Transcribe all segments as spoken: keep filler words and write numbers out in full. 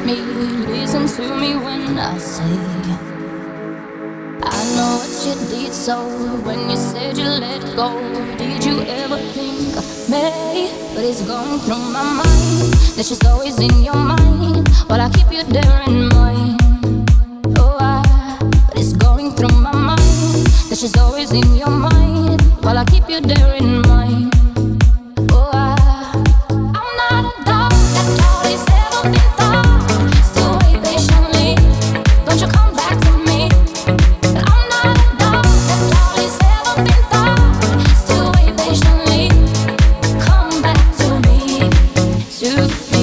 me, listen to me when I say I know what you did. So when you said you let go, did you ever think of me? But it's going through my mind that she's always in your mind, while I keep you there in mind. Oh, I, but it's going through my mind that she's always in your mind, while I keep you there in mind. Oh, I, I'm not a dog that all is ever been thought. Still wait patiently, don't you come back to me. I'm not a dog that all is ever been thought. Still wait patiently, come back to me, to me.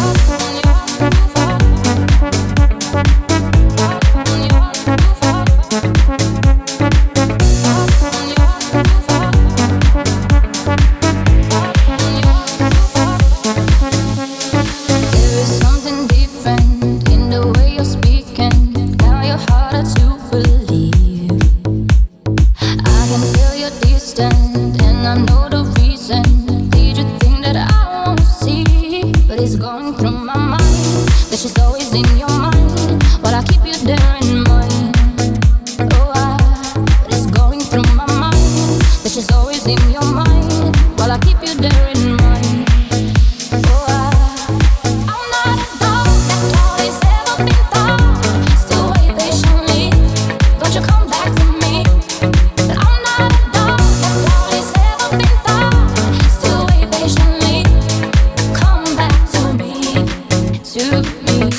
And I know the reason. Did you think that I won't see? But it's going through my mind that she's always in your mind, but I keep you there in mind. Oh, I, but it's going through my mind that she's always in your mind, while I keep you there in mind. Oh, I, I'm not a dog that all is ever been thought. Still wait patiently, don't you come back to me. I'm not a dog that all is ever been thought. Still wait patiently, come back to me, to me.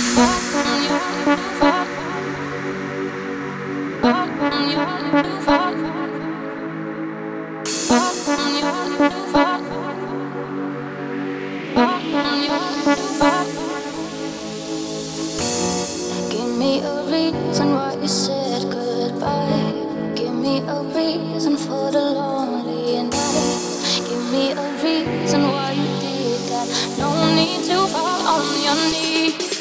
Give me a reason why you said goodbye. Give me a reason for the lonely nights. Give me a reason why you did that. No need to fall on your knees.